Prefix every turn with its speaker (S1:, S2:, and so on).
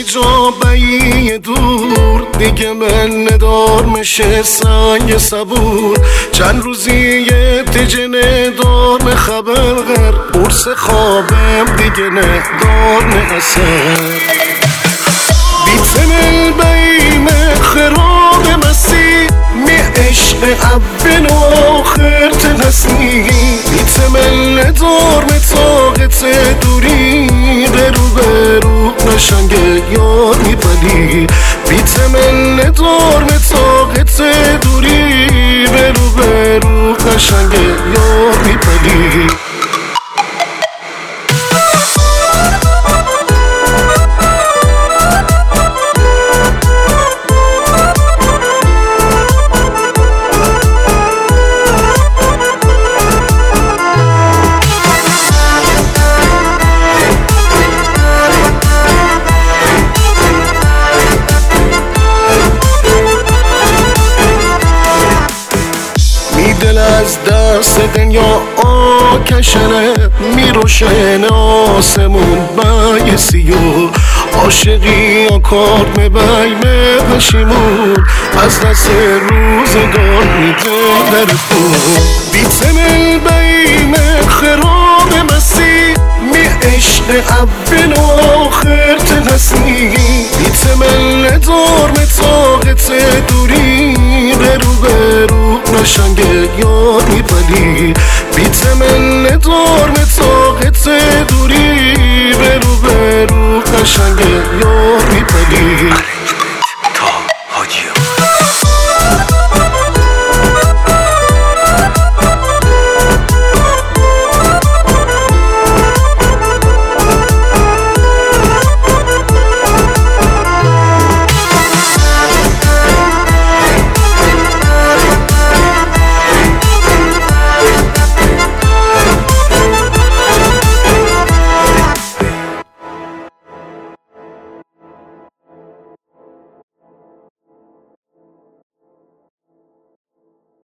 S1: جا بایی دور دیگه من ندار میشه سنگ صبور چند روزیه دیگه ندار می خبر غر قرص خوابم دیگه ندار می اثر بیتن البیم خراب مسی می عشق اول و آخر تنسنی بیتمل ندار می طاقت دوری برو نشنگ یار می پلی بیتمل ندار می طاقت دوری برو نشنگ یار می پلی دل از دست دنیا آکشنه میروشن آسمون بای سیو عاشقی آکارد میبیم پشیمون از دست روزگار میده در خون بیتن البیم خراب مسی می عشق اول و آخر تنسنی بیتمل ندار می طاقت دوری برو نشنگ یار می پلی بیتمل ندار می طاقت دوری برو نشنگ یار می